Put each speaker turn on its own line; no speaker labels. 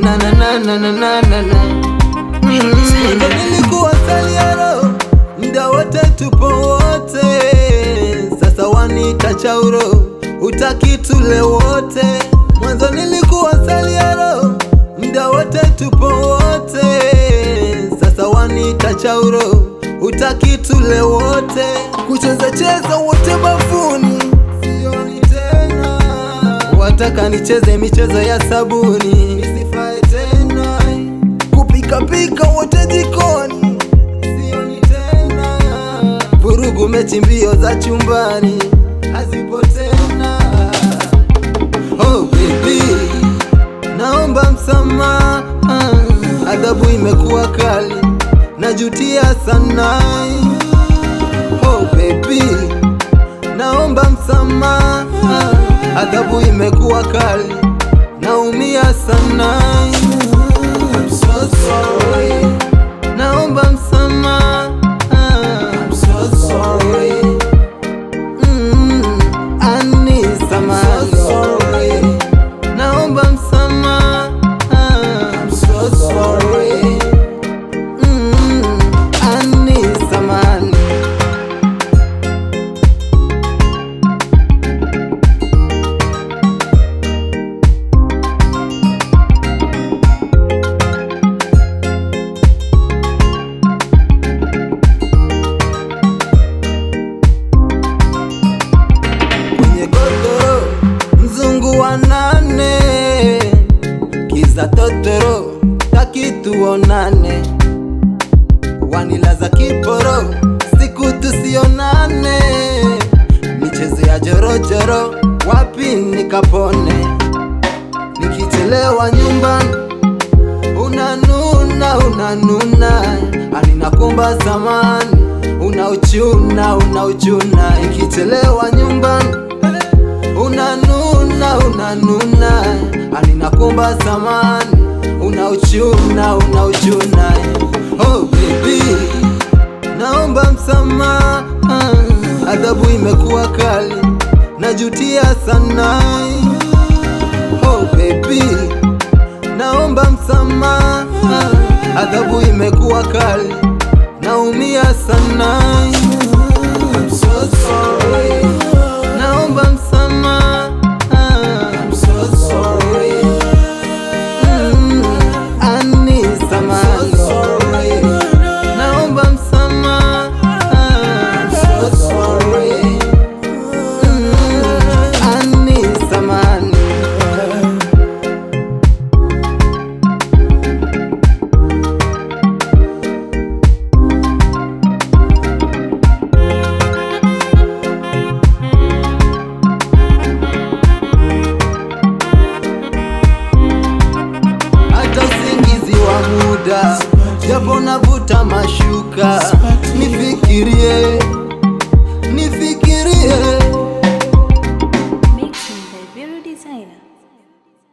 na na na na na na na na. Nilikuwa saliaro, muda wote tupo wote. Sasa wanita chauro, utaki tule wote. Mwanzo nilikuwa saliaro, muda wote tupo wote. Sasa wanita chauro, utaki tule wote. Kucheza cheza wote bafuni, sioni tena. Wataka nicheze michezo ya sabuni, nisifai tena. Kupika pika wote jikoni, sioni tena. Vurugu mechi mbio za chumbani, hazipo tena. Oh baby, naomba msamaha, adhabu imekuwa kali, najutia sana. Oh baby, naomba msamaha, adhabu imekuwa kali, naumia sana. I'm so sorry, naomba msamaha. I'm so sorry, ani samahani. So sorry, naomba msamaha. I'm so sorry, ani samahani. Mzungu wa nane, kiza totoro, taki tuonane. Wanilaza kiporo, siku tusionane. Michezo ya jorojoro, wapi nikapone. Nikichelewa nyumbani, unanuna unanuna. Aninakumba zamani, unauchuna unauchuna. Nikichelewa nyumbani, unanuna unanuna. Aninakumba zamani, unauchuna unauchuna. Oh baby, naomba msamaha, adhabu imekuwa kali, najutia sana. Oh baby, naomba msamaha, adhabu imekuwa kali, naumia sana. I'm so sorry, naomba msamaha. I'm so sorry, ani samahani. So sorry, naomba msamaha. I'm so sorry, ani samahani. Japo navuta mashuka, nifikirie